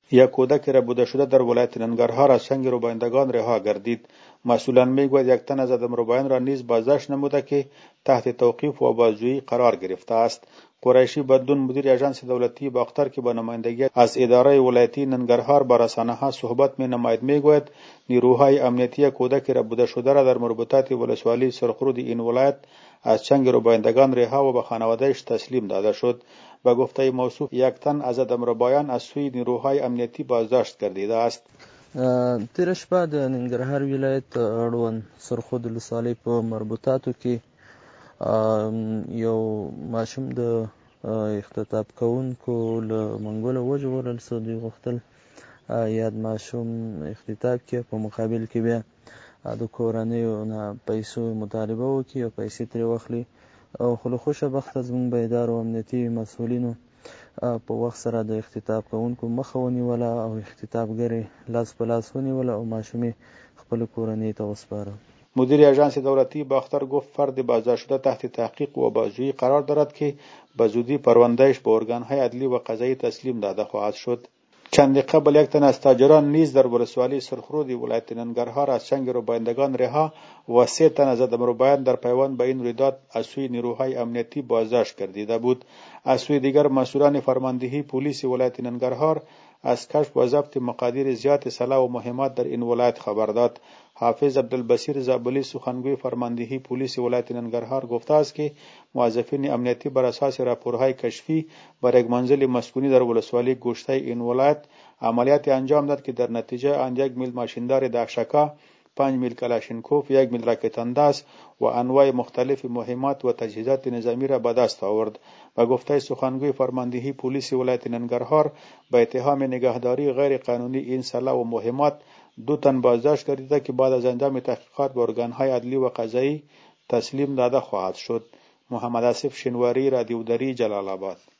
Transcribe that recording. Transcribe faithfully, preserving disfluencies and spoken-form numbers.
یک کودک ربوده شده در ولایت ننگرهار از چنگ روبایندگان رها گردید. مسئولان میگوید یک تن از آدمربایان را نیز بازداشت نموده که تحت توقیف و بازجویی قرار گرفته است. قریشی بدون مدیر اژانس دولتی باختر که با نمایندگی از اداره ولایتی ننگرهار با رسانه‌ها صحبت می نماید میگوید نیروهای امنیتی کودک ربوده شده را در مربوطات ولسوالی سرخرود این ولایت از چنگ روبایندگان رها و به خانواده‌اش تسلیم داده شد. به گفته موصوف یک تن از آدمربایان از سوی نیروهای امنیتی بازداشت گردیده است. تیره شپه د ننګرهار ولایت اړوند سرخود ولسوالۍ په مربوطاتو کې یو ماشوم د اختطاف کوونکو له منګوله وژغورل شو. دوی غوښتل یاد ماشوم اختطاف کړي، په مقابل کې بیا د کورنیو نه پیسو مطالبه وکړي او پیسې ترې واخلي. خو له خوشه بخته زموږ بیدارو امنیتي مسؤلینو په وخت سره د اختطاف کوونکو مخه ونیوله او اختطافګر لاس په لاس ونیوله او ماشوم خپل کورنۍ ته وسپاره. مدیر اژانس دولتی باختر گفت فرد بازداشت شده تحت تحقیق و بازجویی قرار دارد که به زودی پروندهش به ارگانهای عدلی و قضایی تسلیم داده خواهد شد. چند قبل یک تن از تاجران نیز در ولسوالی سرخرود ولایت ننگرهار از چنگ روبایندگان رها و سه تن از آدمربایان در پیوند به این رویداد از سوی نیروهای امنیتی بازداشت گردیده بود. از سوی دیگر مسئولان فرماندهی پلیس ولایت ننگرهار از کشف و ضبط مقادیر زیاد سلاح و مهمات در این ولایت خبر داد. حافظ عبدالبصیر زابلی سخنگوی فرماندهی پلیس ولایت ننگرهار گفته است که موظفین امنیتی بر اساس راپورهای کشفی بر یک منزل مسکونی در ولسوالی گوشته این ولایت عملیات انجام داد که در نتیجه آن یک میل ماشیندار داکشکا، پنج میل کلاشینکوف، یک میل راکت انداز و انواع مختلف مهمات و تجهیزات نظامی را به دست آورد. و گفته سخنگوی فرماندهی پلیس ولایت ننگرهار به اتهام نگهداری غیر قانونی این سلاح و مهمات دو تن بازداشت گردیده که بعد از انجام تحقیقات به ارگانهای عدلی و قضایی تسلیم داده خواهد شد. محمد آصف شنواری، رادیو دری، جلال آباد.